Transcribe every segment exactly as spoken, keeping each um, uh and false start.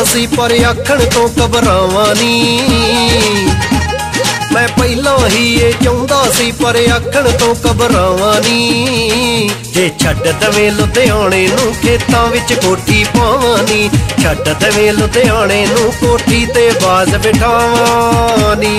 सी पर आखण तो घबरावां नी। मैं पहला ही ये चाहुंदा सी पर आखण तो घबरावां नी। जे छड्ड दवे लुधियाणे नूं खेतां विच कोठी पावां नी। छड्ड दवे लुधियाणे नूं कोठी ते बाज बिठावां नी।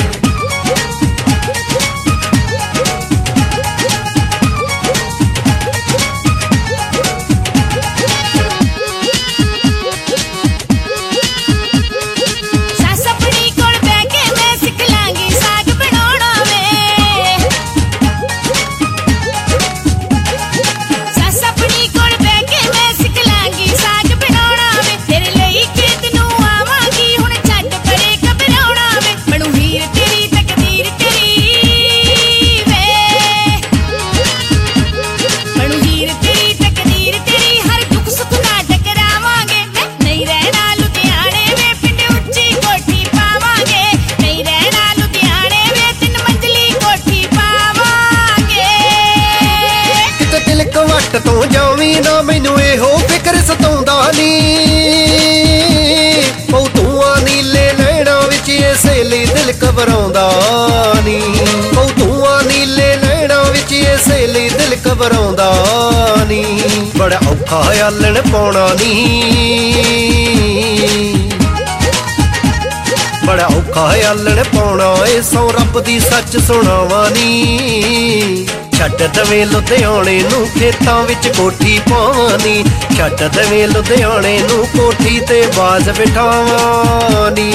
तो जावी ना मैनू एहो फिक्र सताउंदा नी। बहुतुआ नीले नैणा विच इसे लई दिल घबराउंदा नी। बहुतुआ नीले नैणा विच इसे लई दिल घबराउंदा नी। बड़ा औखा आलण पाउणा नी। बड़ा औखा आलण पाउणा ए सौ रब दी सच सुणावां नी। छड्ड दवे लुधियाणे नूं खेतां विच कोठी पावां नी। छड्ड दवे लुधियाणे नूं कोठी ते बाज बिठावां नी।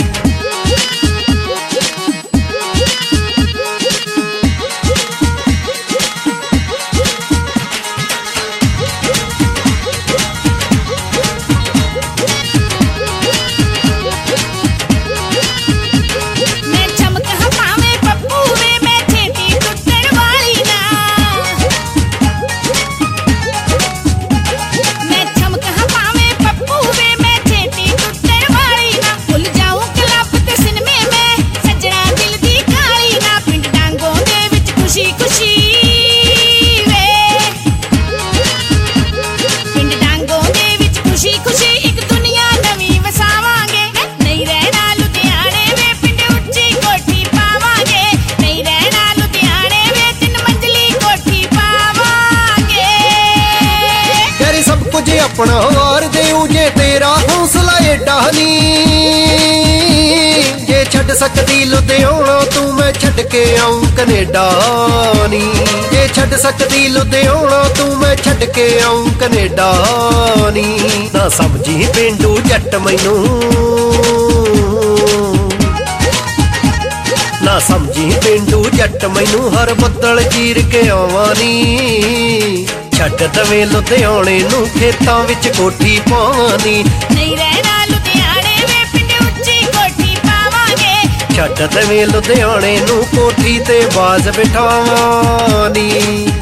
अपना वार देऊ जे तेरा हौसला एडा नी। जे छड्ड सकदी लुधियाना तू मैं छड्ड के आऊं कनेडा नी। जे छड्ड सकदी लुधियाना तू मैं छड्ड के आऊं कनेडा नी। ना समझी पेंडू जट मैनू, ना समझी पेंडू जट मैनू हर बदल चीर के आवां नी। छड्ड दवे लुधियाणे नूं खेतां विच कोठी पावां नी। नहीं रहना लुधियाणे वे पिंड उच्ची कोठी पावांगे। छड्ड दवे लुधियाणे नूं कोठी ते बाज बिठावां नी।